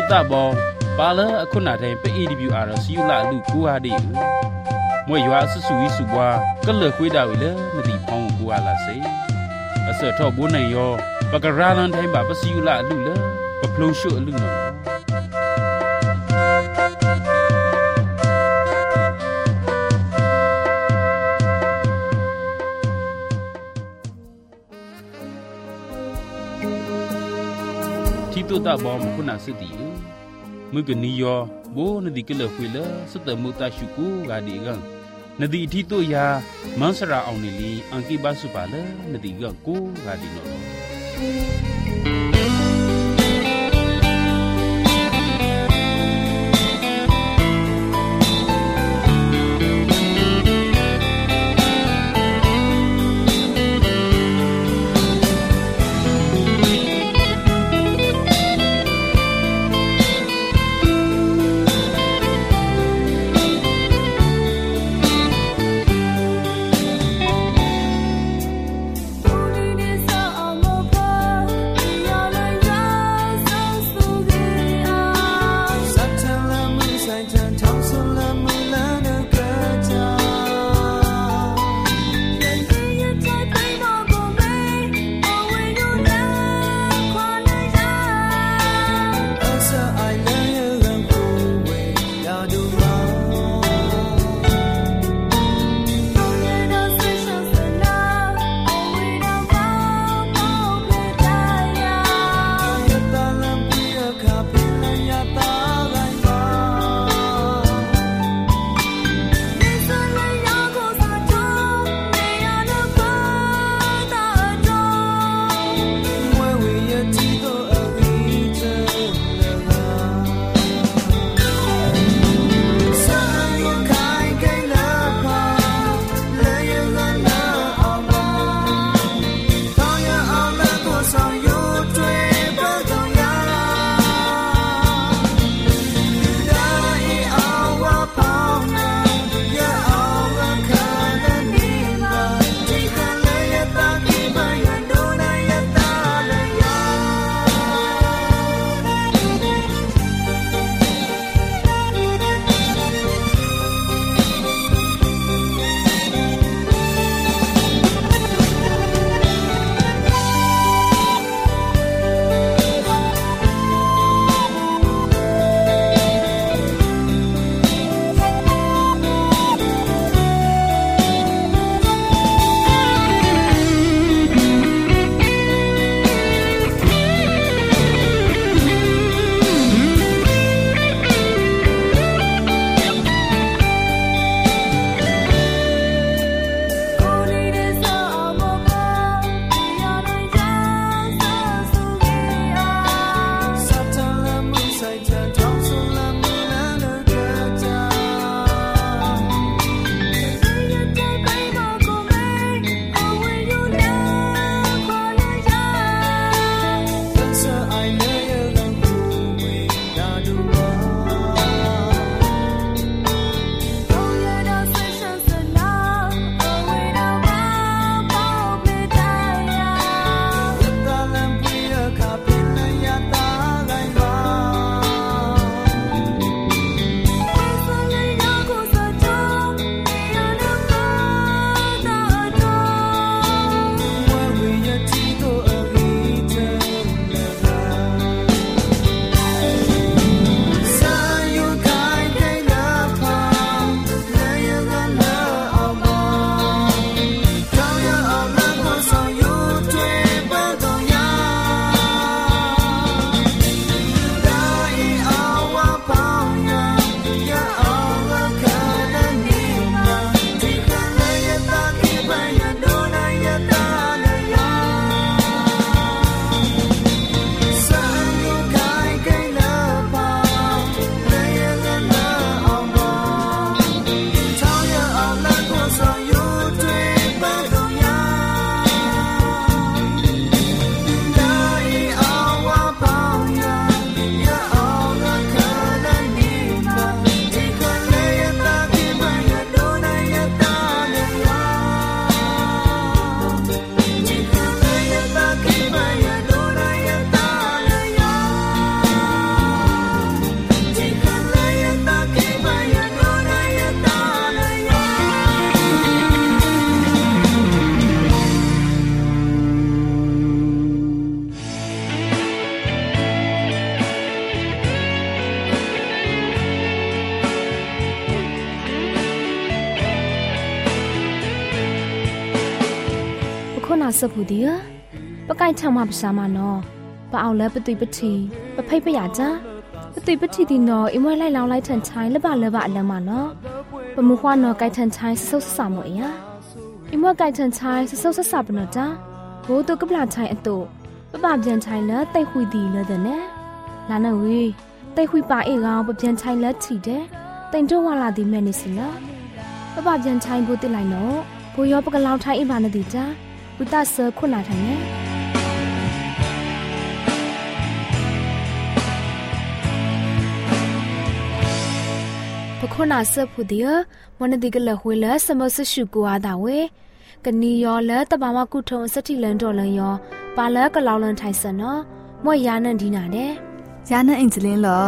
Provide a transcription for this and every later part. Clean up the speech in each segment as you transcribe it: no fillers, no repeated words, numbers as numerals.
ตาบอปาเลอคุณาแทนไป AWR สิยุละลูกกูอาดิมวยยวาสุสุวิสุบวาก็เลิกคุยดาวิเลนดีพองกูอาลาเซอเสทอบุนยอปากราลันไทบาปสิยุละลูเลปะพลงชุลูนที่ตัวตาบอมคุณาสติมือกันนิยอโบนดีก็เลิกคุยเลสเตมุตาชุกูกาดีกังนดีที่ตัวยามันสระเอานิลีอังกีบาสุปาเลนดีกังกูกาดีโนနာစဖူဒီပကိုက်ချမပစာမနောပအောင်လဲပတိပတိပဖိတ်ပရကြပတိပတိဒီနောအမွဲလိုက်လောင်းလိုက်ထန်ချိုင်းလဘလဘအလမနောပမခွာနောကိုက်ထန်ချိုင်းဆုတ်ဆာမောယာအမွဲကိုက်ထန်ချိုင်းဆုတ်ဆဆပနောတာဘိုးတုကပလာချိုင်းအတုပပပြန်ချိုင်းလဲတိတ်ခွီဒီလဲတဲ့နဲ့လာနဝေးတိတ်ခွီပါအေကောင်ပပြန်ချိုင်းလဲချီတဲ့တိန်တော့ဝလာဒီမဲနေစီလားပပပြန်ချိုင်းကိုတိလိုက်နော်ဘိုးရောပကလောင်ထိုင်းအိမ်ပါနေတီတာဝိတဆာခုနာထိုင်နေပခုနာဆပ်ဖူဒီမနဒီကလဝေလစမဆရှုကွာတာဝေကနီယောလတဘာမကုထုံစတိလန်တော်လန်ယောပါလကလောင်လန်ထိုင်စနော်မွေယာနန်ဒီနာတဲ့ယာနန်အင်ဂျလင်းလော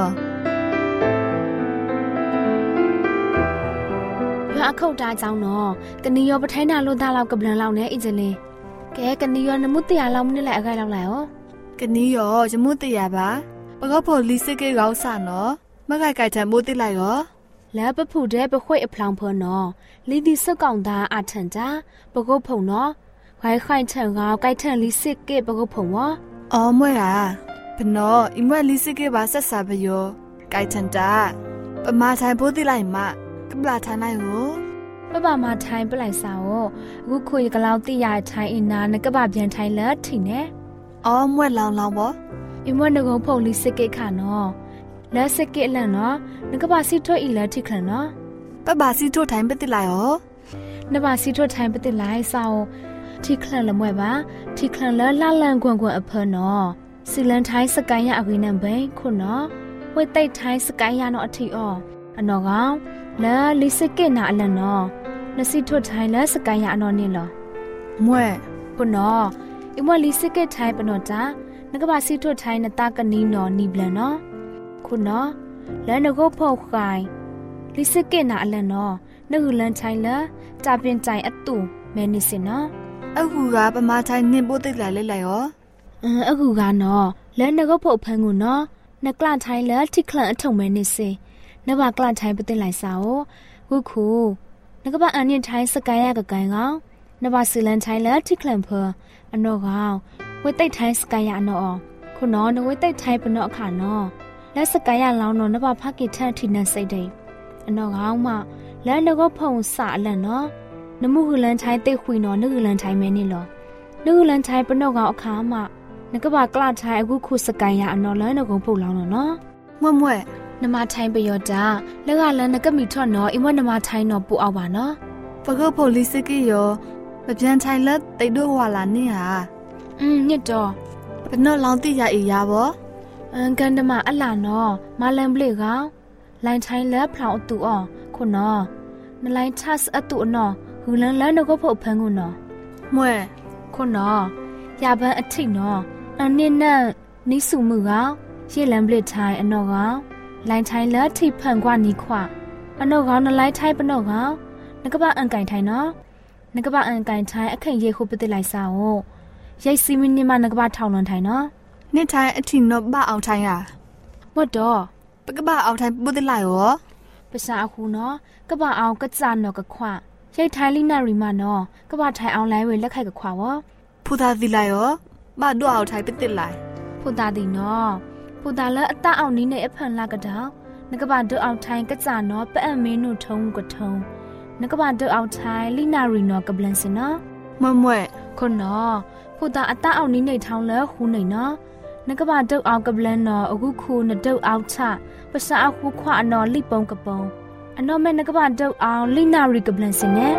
အခုတ်တာကြောင့်နော်ကနီယောပထိုင်းနာလို့သားလောက်ကပလန်လောက်နဲ့အင်ဂျလင်းကဲကနီယောနမှုတရာလောက်မနစ်လိုက်အခိုက်လောက်လိုက်ဟောကနီယောရမှုတရာပါပကောဖို့လီစစ်ကေကောင်းစနော်မခိုက်ကြိုက်ထမိုးတိလိုက်ရောလဲပဖူတဲ့ပခွေအဖလောင်ဖော်နော်လီဒီစက်ကောင်သားအထန်ကြပကုတ်ဖုံနော်ခိုင်ခိုင်ထန်ကောက်ကြိုက်ထန်လီစစ်ကေပကုတ်ဖုံဝအော်မွဲ့ဟာဘနောအမွဲ့လီစစ်ကေပါဆက်စာပယောကြိုက်ထန်တာပမာဆိုင်ပိုးတိလိုက်မကပလာထိုင်လိုက်ကိုပပမာထိုင်ပလိုက်စာကိုအခုခွေကလောက်တိရထိုင်အင်နာနကပပြန်ထိုင်လက်ထီနေအော်မွဲ့လောင်လောင်ပေါ့အမွဲ့ငုံဖုံလီစစ်ကေခါနော်လက်စကေလန်နော်နကပါစီထွတ်အီလက်ထိခလနော်ပပစီထွတ်ထိုင်ပတိလိုက်ရောနပါစီထွတ်ထိုင်ပတိလိုက်စာထိခလန်လမွဲပါထိခလန်လလလန်ကွန်ကွန်အဖနော်စီလန်ထိုင်စကိုင်းရအဝိနံဘိခုနော်ဝိတ်တိတ်ထိုင်စကိုင်းရနော်အထီအောအနော်ကောင်လဲလီစကေနာအလန်နော်နစီထွတ်ထိုင်လဲစကိုင်းရအနော်နင်းလောမွဲခုနော်အမွဲလီစကေထိုင်ပနော်တာနကပါစီထွတ်ထိုင်နတာကနီနော်နီဘလန်နော်ခုနော်လဲနကိုဖောက်ခိုင်လီစကေနာအလန်နော်နဟုလန်ချိုင်လာတာပင်တိုင်အတူမဲနေစင်နော်အခုကပမာထိုင်နင်းပိုးတိတ်လိုက်လိုက်ရောအခုကနော်လဲနကိုဖောက်ဖန်းကိုနော်နကလထိုင်လာထိခလန်အထုံမဲနေစင်နဘာကလထိုင်ပတိလိုက်စာကိုခုနကဘာအန်ရင်ထိုင်စကိုင်းရကကိုင်းကောင်နဘာစီလန်ထိုင်လာထိခလန်ဖောအနော်ကောင်ဝိတ်တိတ်ထိုင်စကိုင်းရအနော်ခုနော်နဝိတ်တိတ်ထိုင်ပနော်အခါနော်လက်စကိုင်းရလောင်းတော့နဘာဖကိထန်ထိနေစိတ်တဲ့အနော်ကောင်မလဲနကိုဖုံစာအလန်နော်နမှုဟူလန်ထိုင်တိတ်ခွေနော်နဟုလန်ထိုင်မဲနေလောနဟုလန်ထိုင်ပနော်ကောင်အခါမနကဘာကလထိုင်အခုခုစကိုင်းရအနော်လဲနကုံဖုတ်လောင်းနော်မွဲ့နမထိုင်ပယောတာလက်ကလန်နကမီထွတ်နော်အမွနမထိုင်နော်ပူအောင်ပါနော်ပကုတ်ဖို့လီစစ်ကေယောမပြန်ထိုင်လက်တိတ်တို့ဟွာလာနေဟာညစ်တော့ဘနောလောင်တိရအေးရပါကန်တမအလာနော်မလန်ပလေကောင်လိုင်းထိုင်လက်ဖောင်အတူအောခုနော်နလိုင်းချတ်အတူနော်ဟူလန်လန်နကိုဖို့ဖန်းခုနော်မွဲခုနော်ရပန်းအထိတ်နော်အနင်းနဲ့နီးစုမှုကောင်ရေလန်ပလေထိုင်အနော်ကောင်လိုင်းထိုင်လက်ထိဖန်ကွာနီခွအနော်ကောင်နလိုင်းထိုင်ပနော်ကောင်နကပအန်ကင်ထိုင်နော်နကပအန်ကင်ထိုင်အခန့်ရေခုပတိလိုက်စာကိုရိတ်စီမီနီမနကပထောင်လွန်ထိုင်နော်နှစ်ထိုင်အထီနောဘအောင်ထိုင်ရဝတ်တော့ပကပအောင်ထိုင်ပုတိလိုက်ရောပစာအခုနော်ကပအောင်ကကြနော်ကခွရိတ်ထိုင်လိနာရီမနော်ကပထိုင်အောင်လိုင်းဝေလက်ခိုက်ကခွဝဖူသာသီလိုက်ရောမတို့အောင်ထိုင်ပတိလိုက်ဖူသာဒီနော်ဖူသာလည်းအတအောင်နီးနေအဖန်လာကတောင်နကဘာဒုအောင်ထိုင်ကကြနော်ပအမင်းတို့ထုံးကထုံးနကဘာဒုအောင်ထိုင်လိနာရီနော်ကပလန်စင်နော်မွဲ့ခုနော်ဖူသာအတအောင်နီးနေထောင်းလဲဟူနေနော်နကဘာဒုအောင်ကပလန်နော်အခုခုနဒုအောင်ချပစာအခုခွအနော်လိပုံကပုံအနော်မဲနကဘာဒုအောင်လိနာရီကပလန်စင်နဲ့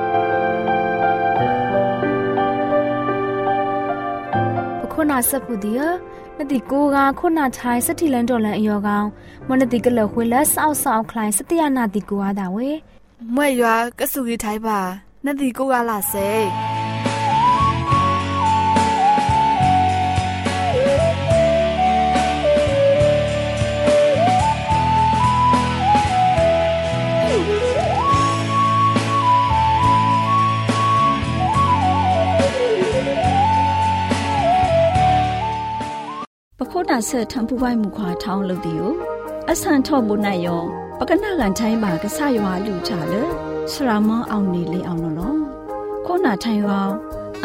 ခုနာစပူဒီယနတိကိုကခုနာထိုင်စတိလန်တော်လန်အယောကောင်မနတိကလခွေလက်ဆောက်ဆောက်ခလိုင်းစတရနာတိကိုအားတာဝေမွဲ့ရွာကဆူကြီးထိုင်ပါနတိကိုကလာစေခုနာဆထံပူပိုင်မူခွာထောင်းလို့ဒီကိုအဆန်ထော့ဖို့နိုင်ရောပကနာကန်ထိုင်းပါကဆရွာလူချလေစရမအောင်နေလေအောင်နော်ခုနာထိုင်ရောအ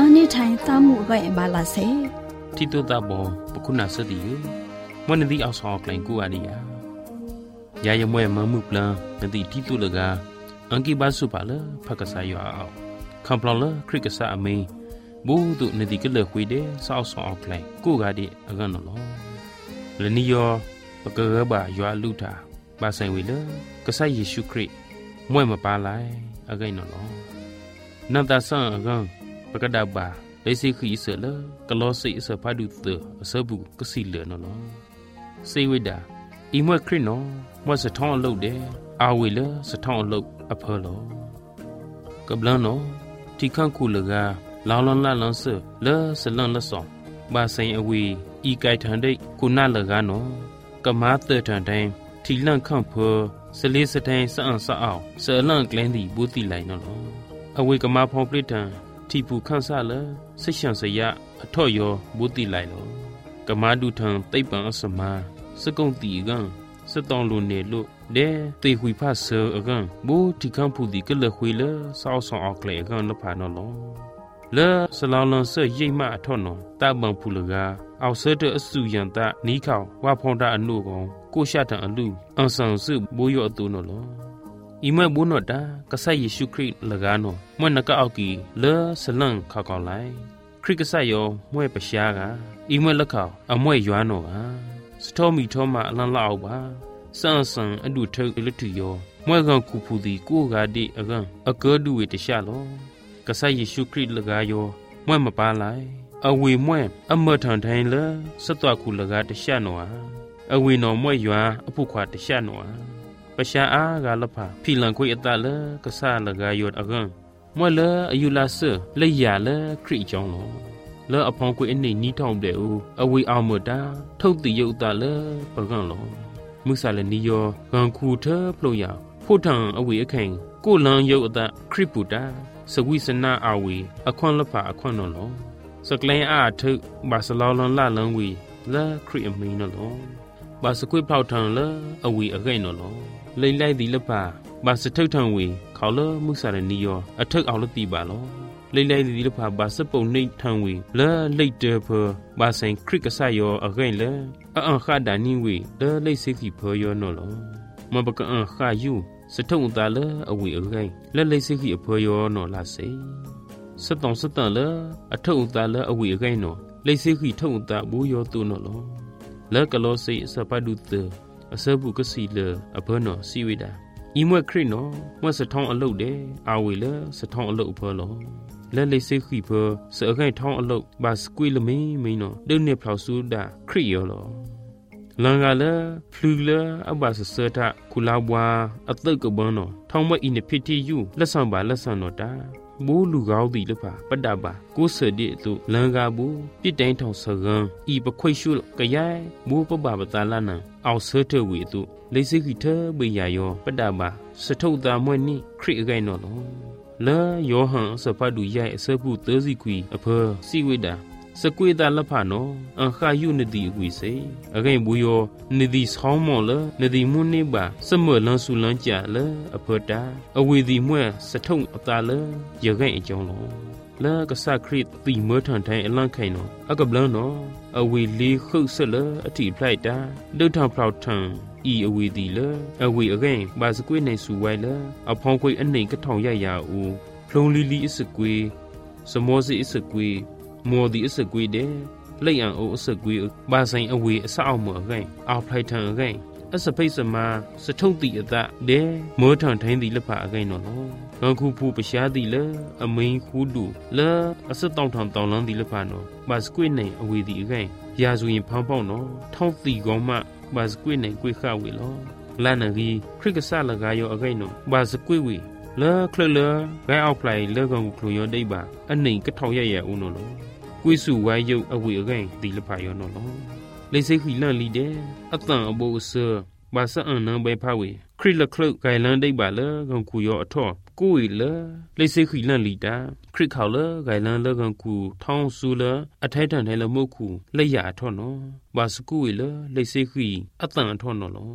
อันนี้ไทยตามหมู่ก็เอ็มบาลาเซที่ตัวตาบอปคุณนาสติมันนดีเอาสอกแหลงกูอันนี้ยายมวยมามุกลานดีที่ตัวละกาอังกีบาสุปาเลพักษายเอาคำพลอเลคริกษาอเมบูตุนดีก็เลือกคุยเดสาวสอกแหลงกูกาดีอันนั้นหรอและนี่ยอปกเกบายอลูตาบาไซวิเลกษาเยซูคริสต์มวยมาปาไลอันนั้นหรอนันตาสังอันปกดาบาได้สิคืออิสระกลอสิอิสพาดุเตอสบุกสิเลนอเซวิดาอีมวยครินอมวยสะท้อนโลกเดอาวิเลสะท้อนโลกอเพลอกำลังนอที่ข้างคูลกาลาวลอนลาลอนเซเลสลันละสองบาไซอวีอีไกทันได้คุณนาลกานอกะมาเตทันไดที่ลังข้างเพอสลีสะไดสะอันสะอาวเสลังแกลนดีบุติไลนออเวกะมาพองปริตันที่ผู้ข้างซาเลสิฉันสยะอทอยอบุติไลโลกะมาดูทังไตปังอสมาสกุงตีกันสตองลุนเนลุเดเตหุยพาเซอกันบูที่ข้างผู้ดีก็เลคุยเลสาวสองออกเลยกันละพานอลเลสลาวลันเซเยมาทอนอตาบังผู้ลกาเอาเสดอสุยันตะนีข่าวว่าพงดาอนุกองกูชาตังอลูอันสังสืบุยอตุนอลอีเมื่อบุญอดากษัตริย์เยซูคริสต์ละกานอเมื่อนักเอากีเลสลังขากอไลคริกษัตริย์ยอมวยปะชากาอีเมื่อละข่าวอมวยยวนอกาสทอมีทอมาลันลาวบาสังสังอดุเทออิลตุยอมวยกันคูพูดีกูกาดิอกันอเกดูเวตชาโลกษัตริย์เยซูคริสต์ละกายอมวยมาปาไลอเวมวยอเมทันไทเลสตวาคูละกาตชาโนอาอเวนอมวยยวนอปุขวาตชาโนอาประชาอากาลพาพี่หลังคุยอัตเลกษาละกายอดอกันมวยเลอายุลาเซเลยยาเลคริจองโลเลอพองคุยอันนี้นี่ทองเดอูอเวเอาหมดาทุกติยอุตาเลปะกันโลมุสาเลนิยอกังคูเธอปลอยาพูดทางอเวอแข่งกูลังยอุตาคริปุตาสวิสนาอาเวอควันละพาอควันนโลสกเลอาทึบาสลาลันลาลังวีและคริอมีนโลบาสกุยเผาทางเลอเวอแก่นโลเลยไล่ดีละพาบาสทึกทางวีเขาเลมุสาเลนิยออทึกเอาละตีบาโลเลยไล่ดีละพาบาสปงในทางวีและเลยเจอเพอบาสังคริกษายออแก่เลอันขาดานิวีและเลยสิขีเพยอนโลมันบกอันขาอยู่สะทงตาเลอเวอแก่และเลยสิขีเพยอนอลาเซสตองสตันเลอทงตาเลอเวอแก่นอเลยสิขีทงตาบูยอตุนโลและกะโลเซสะปาดุเตอเซบุกสีเลอเพนอสีวิดาอีมวยครินอมวยสะท้องอโลเดอาเวเลสะท้องอโลเพลอและเลยสิขีเพอเสอไก่ท้องอโลบาสกุยละมีนอเดินเนพลาวซูดาคริยอลอลังกาเลพลูเลอบาสเซตะคุลาวาอตึกกบนอท้องมวยอินพิธีอยู่ละสังบาละสันนอดาบูลูกาวดีละพาปดาบากูเสดิตุลังกาบูปิดแดงทองสกันอีปะควยชุลกะยายบูปบาบตาลานังเอาเสเทเวตุเลยสิขีเธอเบยายอปดาบาสะทุตามวยนี่คริไกนอลอและยอหังสะพาดุยายเสบุเตสิกุยอเพอสิเวดาสกุยตาละพานออันขายุนดีกุยเซอไกบุยอนดีสองมอเลนดีมุนเนบาเสมอลันสุลันจาเลอเพดาอเวดีมวยสะทุอตาเลยะไกอจองลอและกษาคริสตีเมื่อทันไทยอลังไข่นออกับลังนออเวลีคึกเสลอติไพรตาเดินทางพราวทังอีอเวดีเลอเวอไกบาสกุยในสุไวเลอพองกุยอันนี้ก็ทองยายาอูพลงลิลีอิสกุยสมอสิอิสกุยมัวดีอิสกุยเดเลยอังโออิสกุยบาสังอเวอสาวเมื่อไกเอาไพรทังไกอสเปสมาสะทุติอตะเดเมื่อทังไทยดีละพาไกนอลกังคูผู้ประชาดีเลอเมงคูดูเลอสตองทองตองลังดีละพานอบาสกุยในอเวดีไกยาสุยินพังป้องนอท้องตีกองมะบาสกุยในกุยข้าเวลอลานารีคริกษาละกายอไกนอบาสกุยเวเลคลเลไกเอาไพรเลกังคลุยอได้บาอันนี้ก็ทองยาอุนอลกุยสู่ไวยุอเวไกดีละพายอนอลเลยสิขีลันลีเดอตังอโบเซบาสะอันนังใบพาเวคริลคลุไกลันได้บาเลกังคุยออทอกุยเลเลยสิขีลันลีดาคริเขาเลไกลันเลกังคูท้องซูเลอไททันไทละมุคูเลยยาทอนอบาสกุยเลเลยสิขีอตังทอนอลท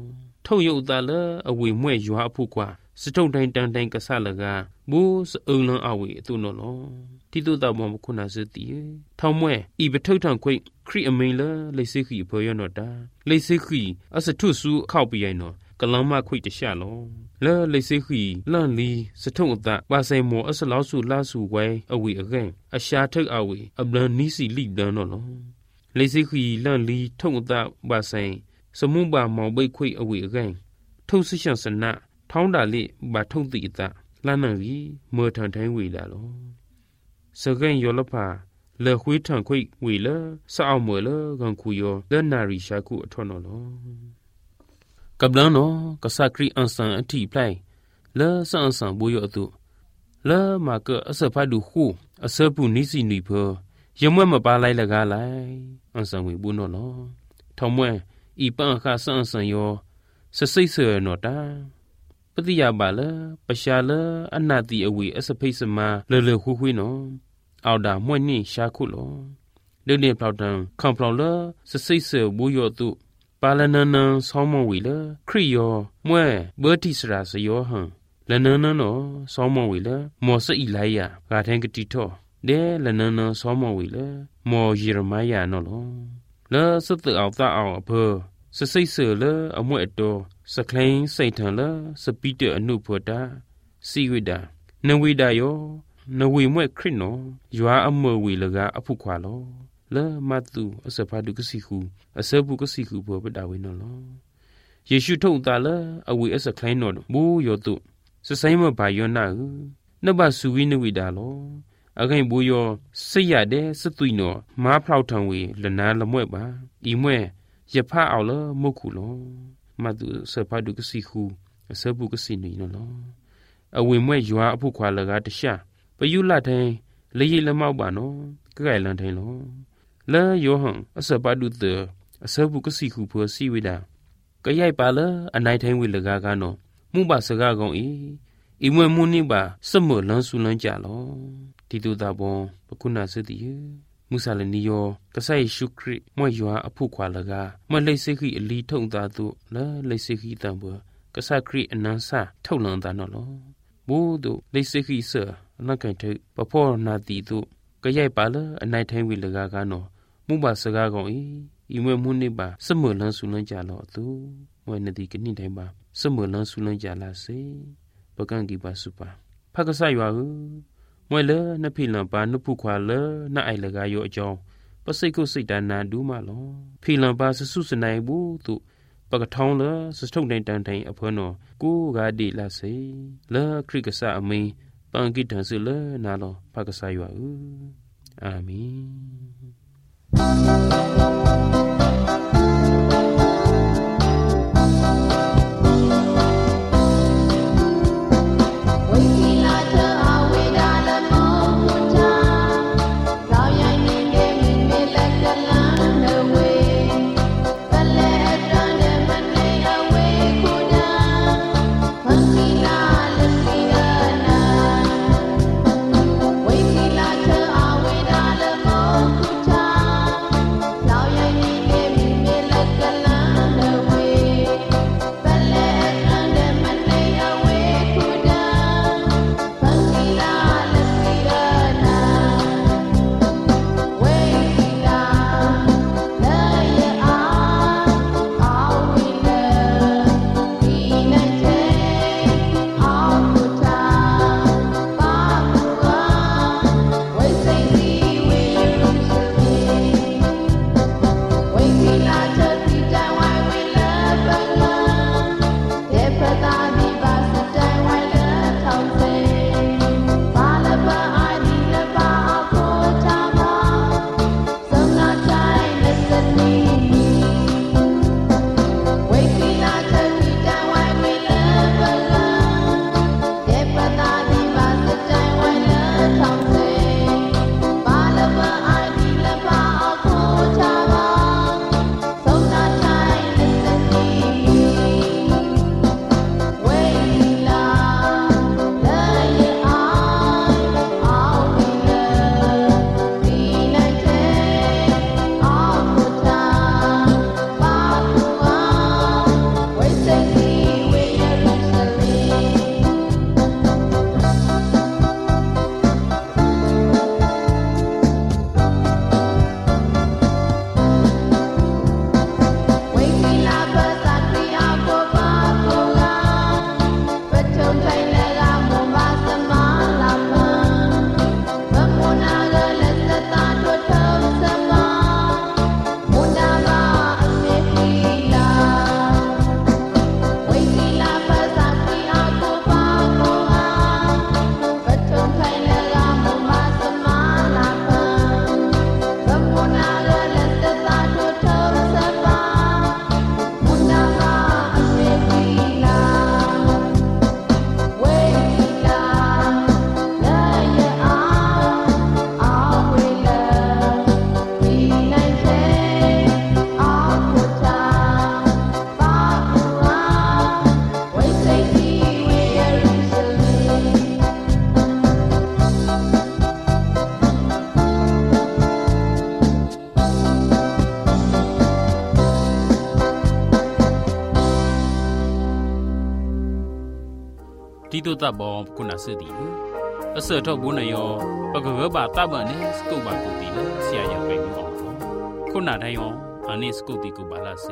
ท่าอยู่ตาละอวยมวยอยู่หาผู้กว่าสะทงแดงกะซาละกาบูสะเอิงลังอวยตุนนอที่ตัวตาบ่คุณาสติเท่ามวยอีบะทึกทางควยครีอเมละเลยสิขีเพยอนอดาเลยสิขีอสะทุสุเข้าไปยัยนอกะลังมาควยตะชะลอละเลยสิขีลั่นลีสะทงตาบาไซโมอสลาวสุลาสุไวอวยอแกงอชาทึกอวยอบลันนิสิลิดานอลอเลยสิขีลั่นลีทงตาบาไซสมุบาเมาใบควยอวยอแกงทุสิชันสนะท้องดาลิบาท่องติตะลานังรีเมื่อทันทันวีดาโลสะเกนยอลพาเลคุยทังคุยวีเลสะเอาเมื่อเลกังคุยเลนาริชาคุอทอนอโลกับลังโนกะสักรีอันสันอธิไพลเลสะอันสันบุยอตุเลมาเกอสะพาดูคูอสะปุนิสินิเพอยมวยมาปาไลละกาไลอันสันวีบุนอโลทอมวยอีปังคาสะอันสันยอสะไซเสนอตาปฏิยาบาลปชาลอนาติอวีอสภิสมาเลคุคุยนอเอาดามวยนี่ชาคุโลเดเปล่าดังคำเปล่าสะไซเสบุยอตุปาลนันสอมวีลคริยอมวยเบอร์ติสราสยอหังละนันนอสอมวีลมอสอีไลยากาแทงกติทอเดละนันสอมวีลมอเยเรมายานอลละสตเอาตาเอาอเพอสะไซเสอมวยอโตสคลงใส่ถังละสปีเตออนุพดาสีวิดานวิดายนวิมวยครินโนยัวอเมวิลกาอภุควาโลละมาตุอสภาดุกสิคูอสบุกสิคูบปดาวินโลเยซูทงตาละอวิอสคลงโนบูยอตุสไซมบายอนาอุนบาสุวินวิดาโลအခိုင်ဘူယောစိတ်ရတဲ့စသွိနော်မားဖောက်ထံဝေလနာလမွဲ့ပါဤမွဲ့ရဖအောင်လမုတ်ခုလောမတုစဖာဒုကစီခုအစပုကစီနီနော်အဝေမွဲ့ရွာအဖို့ခွာလကတရှာပယုလထိုင်လေရလမောက်ပါနော်ကြဲ့လန်ထိုင်လောလဲယောဟံအစပါဒုတအစပုကစီခုဖောစီဝိဒါကြရိုက်ပါလအနိုင်ထိုင်ဝေလကကနော်မှုပါစကားကောင်ဤမွဲ့မှုနိပါစမလန်းဆူလန်းကြလောတီတူတာဘောပကုနာစတိမုဆာလနီယောကဆိုင်ရှုခရစ်မွေရွာအဖို့ခွာလကမလိတ်စိခိအလီထုံတာတုလဲလိတ်စိခိတံဘောကဆခရစ်အနန်းစာထုတ်လန်တာနော်လောဘူတုလိတ်စိခိဆအနကန်ထိပဖောနာတီတုကရိုက်ပါလအနိုင်ထိုင်းဝီလကကနော်မှုပါစကားကောင်ဤမွေမှုနိပါစမလန်းဆူလန်းကြလောအတုမွေနတိကနိတိုင်းပါစမလန်းဆူလန်းကြလာစေပကံကိပါစုပါဖကဆရွာဟုမွေလနဖိလံပါနုဖုခွာလနအိုင်လကယောအကြောင်းပစိတ်ကုစိတ်တနာဒူးမလောဖိလံပါစစုစနိုင်ဘူးသူပကထောင်းလစထုံတိုင်တန်တိုင်အဖွနောကိုဂါဒီလာစေလခရိကဆာအမင်းပန်ကိတန်စလနာလောဖကဆာယောအာမင် Now ตาบอคุณาเสดีเสือทบุนยอปะกะบะตาบันนี่สกุบากุติละเสียยังไปบ่คุณาไดยออันนี้สกุติกุบาลาเซ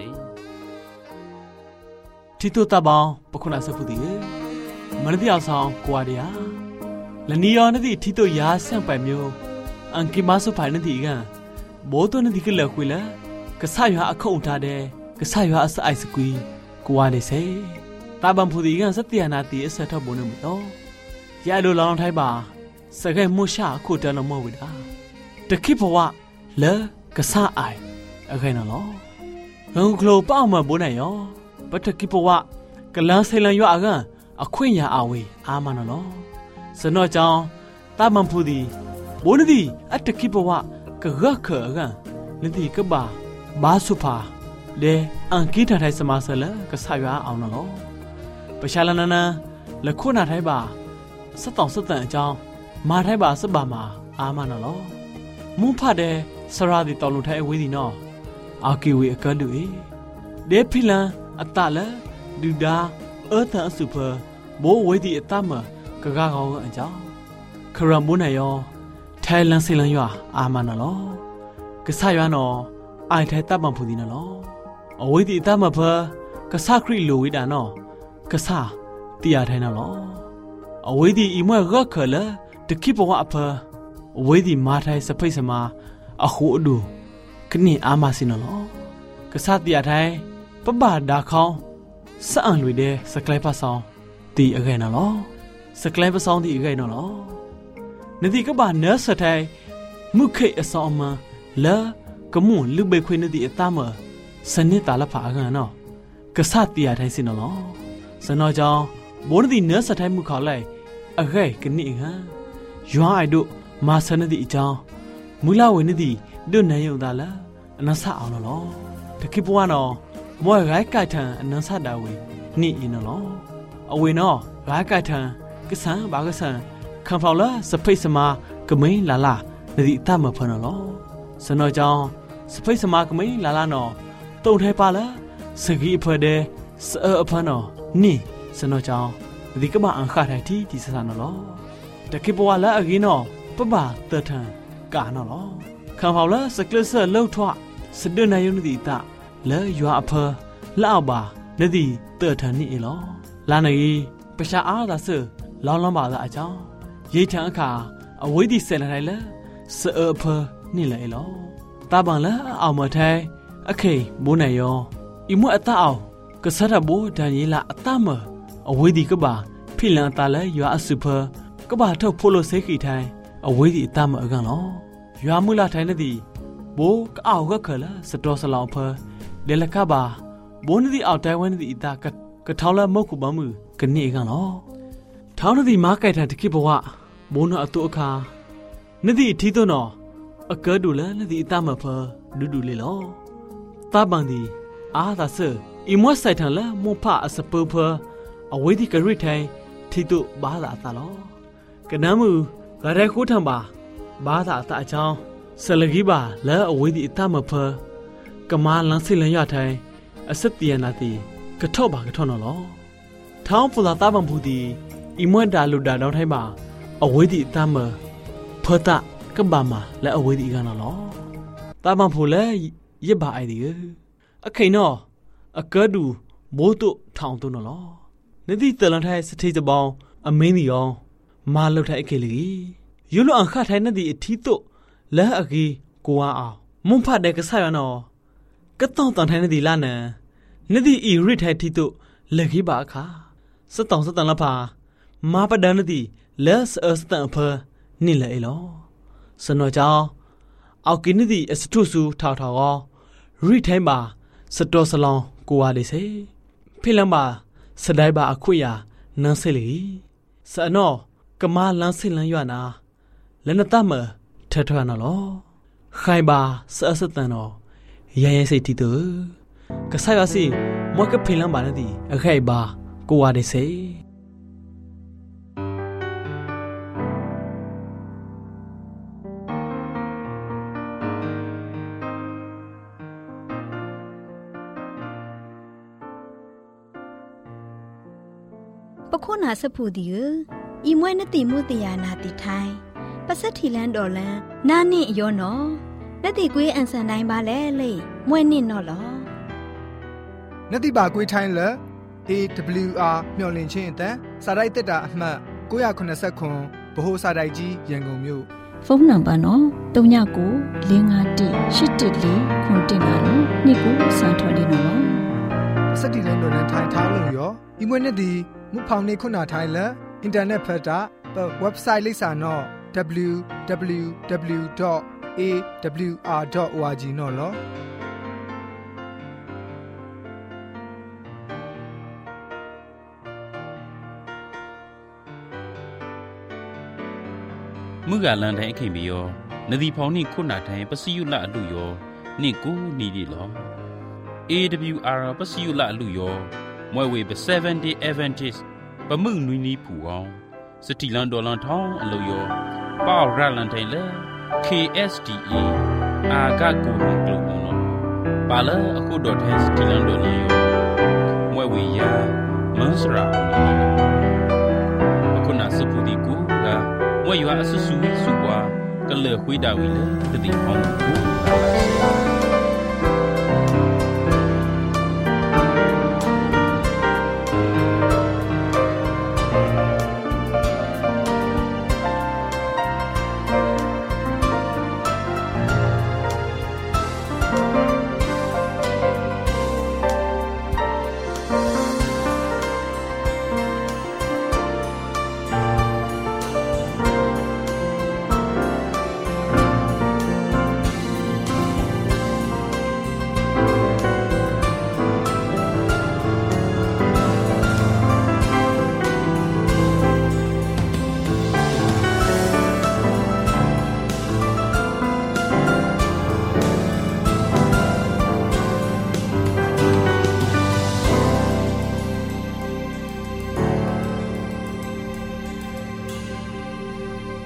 ทิตุตาบอปะคุณาเสฟุติมะนติอาซองกวาเดียละนียอนติทิตุยาเซงไปမျိုးอังกิมาสุไผนติกันโบตุนติกะละคุยละกะสะยาအခုံထားတဲ့ကဆရွာအစအိုက်စကွီကိုဝါနေစေတာဘံဖူဒီကန်စတျာနာတီအဆက်ထဘုံနေမတော့ရလိုလောင်းထိုက်ပါစကဲမှုရှာခုတန်လို့မဟုတ်ဘူးလားတခိဘဝလဲကဆအိုင်အခိုင်နော်ငုံကလိုပေါ့မဘိုးနိုင်ရောပတခိဘဝကလန်းဆေလန်ရွာကန်အခွင့်ရအဝေးအာမနော်စနောကြောင့်တာဘံဖူဒီဘိုးနဒီအတခိဘဝကရခကန်လတိကဘာဘာစုဖာလေအန်ကီထားတဲ့စမဆလကဆရွာအောင်နော်ပရှာလနနလခုနာထိုက်ပါစတောင်စတန်အကြောင်းမာထိုက်ပါစပါမှာအာမနော်မုန်ဖတ်တဲ့စရာဒီတော်လုံးထိုက်အဝေးဒီနော်အာကီဝေအကလူေဒေဖီလန်အတလဒူဒါအသန်စုဖဘိုးဝေးဒီအတမကကကောင်းအကြောင်းခရမုန်နယောထိုင်လန်စီလန်ရွာအာမနော်ကဆရွာနော်အိုင်ထိုက်တပ်ပံဖူဒီနော်အဝိဒီတမဖကဆခရီလိုဝိဒါနော်ကဆတီယာထိုင်နော်အဝိဒီအီမွဲရခလတခိဘဝအဖအဝိဒီမာထိုင်စဖိတ်စမအခုအဒူခနိအာမစင်နော်ကဆတီယာထိုင်ပပဒါခေါင်းစအံလွေတဲ့စကလိုက်ဖဆောင်တီအခဲနော်စကလိုက်ဖဆောင်တီအခဲနော်နတိကဘာနဆထိုင်မုခိအဆောင်မလာကမွန်လူဘေခွေနတိအတမစနစ်တာလဖာကန်နော်ကဆတီယာထိုင်စင်နော်စနောကြောင့်ဘိုးနတိနဆထိုင်မှုခေါ်လိုက်အခဲကနိဟံယွာအိုက်တို့မာစနတိအကြောင်းမူလဝေနတိဒုနေယုံတာလားအနဆအောင်နော်တခိဘဝနော်မွဲရိုက်ကိုက်ထံအနဆတာဝေနိအင်းနော်အဝေနော်ရိုက်ကိုက်ထံကဆန်ဘာကဆန်ခံဖော်လာစဖိတ်စမာကမိန်လာလာနတိတမဖနော်စနောကြောင့်စဖိတ်စမာကမိန်လာလာနော်တုံထဲပါလားစကီအဖတဲ့စအဖနော်နိစနောကြောင့်ဒီကမအန်ခါထိုင်တီဒီစစနော်တခိဘဝလာအကင်းနော်ပပတထံကာနော်ခံဖော်လာစကလဆလှုပ်ထွစဒနယုန်ဒီတာလဲရွာအဖလောက်ပါနတိတထံနိလောလာနေပရှာအားသာစလောင်းလောင်းပါသာအကြောင်းရိတ်ထံအခါအဝိဒီဆယ်လိုက်လဲစအဖနိလေလောတာပန်လာအောင်မထိုင်အခေဘိုးနေယောဤမွအတအောင်ကဆရဘိုဒန်ယေလာအတမအဝေးဒီကဘာဖိလန်တာလဲရွာအစုဖကဘာထုတ်ဖို့လို့စိတ်ခိထိုင်အဝေးဒီအတမအကန်လောရွာမူလာထိုင်နေသည်ဘိုးကအောက်ကခလာစတော်စလောင်ဖလေလကဘာဘိုးနဒီအောက်တိုင်ဝနဒီအတာကထောင်းလာမုတ်ခုပမှုကနေကန်လောထောင်းနဒီမားကြိုက်ထန်တခိဘဝဘိုးနအတုအခါနဒီအထီးသွနော်အကဒူလာနဒီအတမဖဒူဒူလေလောတာပန်ဒီအာသာဆအီမွတ်ဆိုင်ထန်လာမွန်ဖအစပူဖအဝေးဒီကရိထိုင်ထီတုဘာသာအတာလောကနမှုဂရဲခိုးထံပါဘာသာအတာအချောင်းဆလဂီပါလဲအဝေးဒီအတမဖကမာလန်စီလန်ရထိုင်အစတတီယနာတီကထော့ပါကထော့နော်လောထောင်းဖူလာတာပန်ဘူးဒီအီမွတ်ဒါလူဒါတော့ထိုင်ပါအဝေးဒီအတမဖတာကဘာမလဲအဝေးဒီကနော်လောတာပန်ဖူလဲရစ်ပါအိုင်ဒီအခိန်နော်အကဒူမိုးတုထောင်တုနော်လောနတိတလန်ထိုင်စတိတပေါင်းအမင်းဒီရောမာလုတ်ထိုင်အခေလီယူလိုအခထိုင်နတိအထီတုလဲအကီကိုဝါအောင်မွန်ဖတ်တဲ့ကဆာရနော်ကတောင်းတန်ထိုင်နတိလာနန်နတိအီရစ်ထိုင်ထီတုလက်ခိပါအခါစတောင်းစတန်လဖာမာပဒန်နတိလဲစအစတန်ဖနိလေလောစနောကြောင့်အောက်ကိနတိအစထုစုထောက်ထောက်ရောရိထိုင်ပါစတော်စလောင်ကိုဝါလေးစေဖိလံပါစဒိုင်ပါအခွေရနန်းစေလီစနောကမာလန်းစလန်ရွာနာလနတမထထရနော်လောခိုင်ပါစအစတန်နော်ရရစိတ်တီတူကဆာရစီမွကဖိလံပါနတိအခိုင်ပါကိုဝါလေးစေပะโคนาสะพูดิอีมวยนติมุติยานาติไทยปัสสถิแลนดอลันนานี่ยอนอนติกวยอันสันไดบาแลเลยมวยนี่นอลอนတိပါကွေးထိုင်းလက် AWR မျော်လင့်ခြင်းအတန်းစာရိုက်တက်တာအမှတ်989ဗဟိုစာရိုက်ကြီးရန်ကုန်မြို့ဖုန်းနံပါတ်နော်39951144နှစ်ကိုစံထွက်လေးနော်စက်တီလန်ဒိုနဲ့ထိုင်းထားလို့ရောဒီမွေးနေ့ဒီမူဖောင်နေခုနာထိုင်းလက်အင်တာနက်ဖက်တာ website လိပ်စာနော် www.awr.org နော်လောမှုကလန်တိုင်းခင်ပြီးရောနဒီဖောင်းနိခုနာတိုင်းပစီယုလအလူရောနိကိုနီဒီလော AWR ပစီယုလအလူရောမွဲဝေ70 Adventist ပမှုနွီနီဖူအောင်စတီလန်ဒေါ်လန်ထောင်းအလူရောပေါရလန်တိုင်းလေ KSDA အာဂတ်ကိုဟန်ကလုနော်ပါလာအခုဒေါ်ထဲစတီလန်ဒေါ်လန်ရောမွဲဝေယာမန်စရာအခုနာစပူဒီကိုကမွေရွာအဆဆူစုပွားကလေခွေးတာဝီလေတတိအောင်